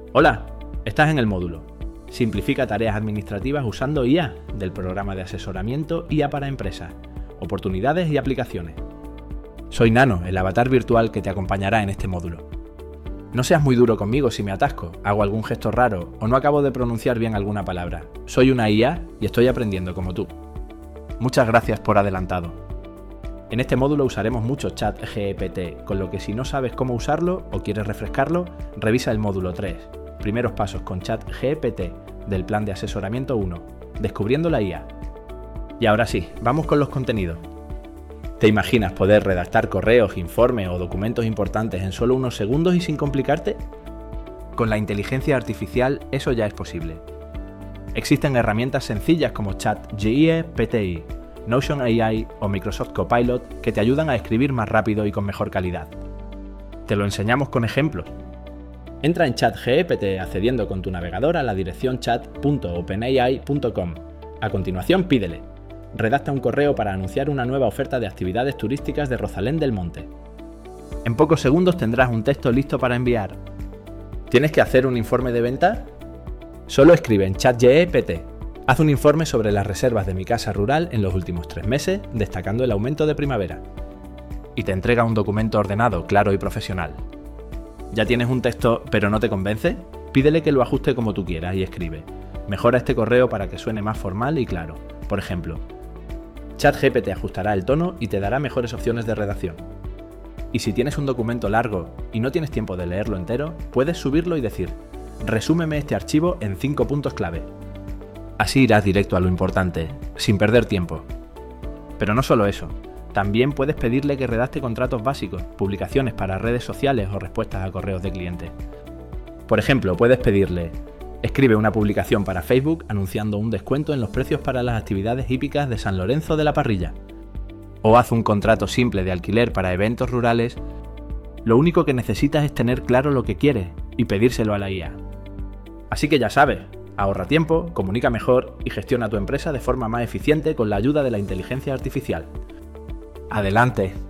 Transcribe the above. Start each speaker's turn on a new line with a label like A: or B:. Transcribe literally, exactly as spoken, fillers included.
A: Hola, estás en el módulo. Simplifica tareas administrativas usando I A del programa de asesoramiento I A para empresas, oportunidades y aplicaciones. Soy Nano, el avatar virtual que te acompañará en este módulo. No seas muy duro conmigo si me atasco, hago algún gesto raro o no acabo de pronunciar bien alguna palabra. Soy una I A y estoy aprendiendo como tú. Muchas gracias por adelantado. En este módulo usaremos mucho ChatGPT, con lo que si no sabes cómo usarlo o quieres refrescarlo, revisa el módulo tres. Primeros pasos con ChatGPT del plan de asesoramiento uno, descubriendo la I A. Y ahora sí, vamos con los contenidos. ¿Te imaginas poder redactar correos, informes o documentos importantes en solo unos segundos y sin complicarte? Con la inteligencia artificial eso ya es posible. Existen herramientas sencillas como ChatGPT, Notion A I o Microsoft Copilot que te ayudan a escribir más rápido y con mejor calidad. Te lo enseñamos con ejemplos. Entra en ChatGPT accediendo con tu navegador a la dirección chat punto openai punto com. A continuación pídele. Redacta un correo para anunciar una nueva oferta de actividades turísticas de Rosalén del Monte. En pocos segundos tendrás un texto listo para enviar. ¿Tienes que hacer un informe de venta? Solo escribe en ChatGPT. Haz un informe sobre las reservas de mi casa rural en los últimos tres meses, destacando el aumento de primavera. Y te entrega un documento ordenado, claro y profesional. ¿Ya tienes un texto pero no te convence? Pídele que lo ajuste como tú quieras y escribe. Mejora este correo para que suene más formal y claro. Por ejemplo, ChatGPT ajustará el tono y te dará mejores opciones de redacción. Y si tienes un documento largo y no tienes tiempo de leerlo entero, puedes subirlo y decir: resúmeme este archivo en cinco puntos clave. Así irás directo a lo importante, sin perder tiempo. Pero no solo eso. También puedes pedirle que redacte contratos básicos, publicaciones para redes sociales o respuestas a correos de clientes. Por ejemplo, puedes pedirle: escribe una publicación para Facebook anunciando un descuento en los precios para las actividades hípicas de San Lorenzo de la Parrilla. O haz un contrato simple de alquiler para eventos rurales. Lo único que necesitas es tener claro lo que quieres y pedírselo a la I A. Así que ya sabes, ahorra tiempo, comunica mejor y gestiona tu empresa de forma más eficiente con la ayuda de la inteligencia artificial. ¡Adelante!